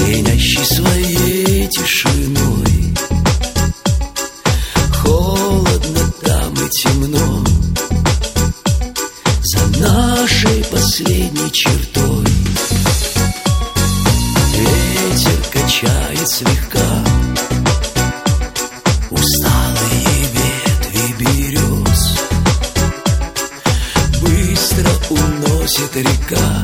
пьянящий своей тишиной. Холодно там и темно за нашей последней чертой. Ветер качает слегка усталые ветви берез. Быстро уносит река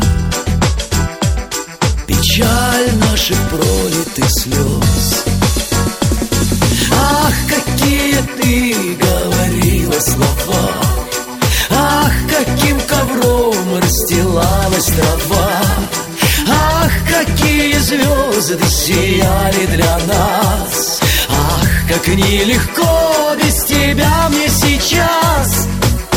печаль наших пролитых слез. Ах, какие ты говорила слова, ах, каким ковром расстилалась трава, ах, какие звезды сияли для нас. Ах, как нелегко без тебя мне сейчас.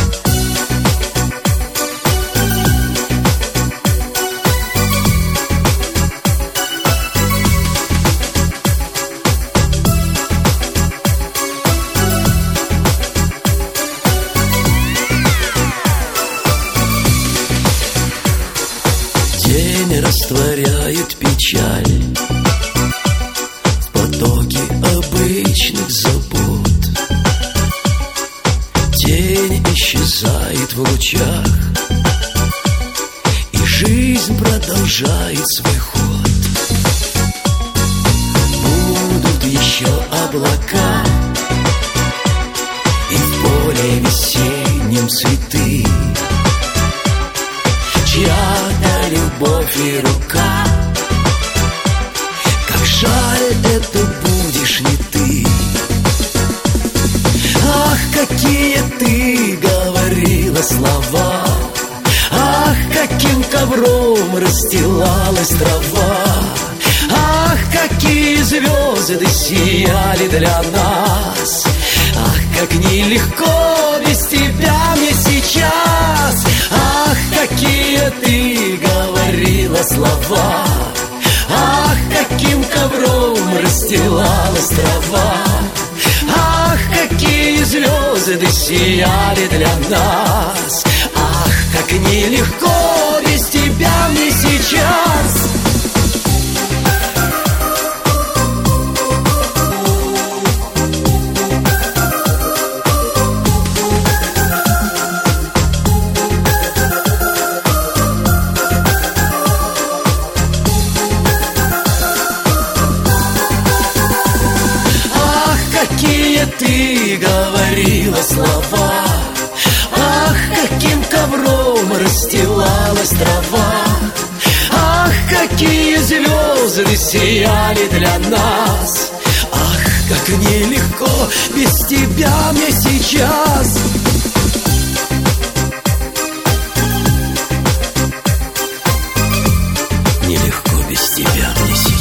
День растворяет печаль в потоке обычных забот. День исчезает в лучах, и жизнь продолжает свой ход. Будут еще облака, и в поле весеннем цветы, чья-то любовь и рука. Как жаль, это будешь не ты. Ах, какие ты говорила слова, ах, каким ковром расстилалась трава, ах, какие звезды сияли для нас. Ах, как нелегко без тебя мне сейчас. Ах, какие ты говорила слова, ах, каким ковром расстилалась трава, ах, какие звезды сияли для нас. Ах, как нелегко без тебя мне сейчас. Какие ты говорила слова, ах, каким ковром расстилалась трава, ах, какие звезды сияли для нас. Ах, как нелегко без тебя мне сейчас. Нелегко без тебя мне сейчас.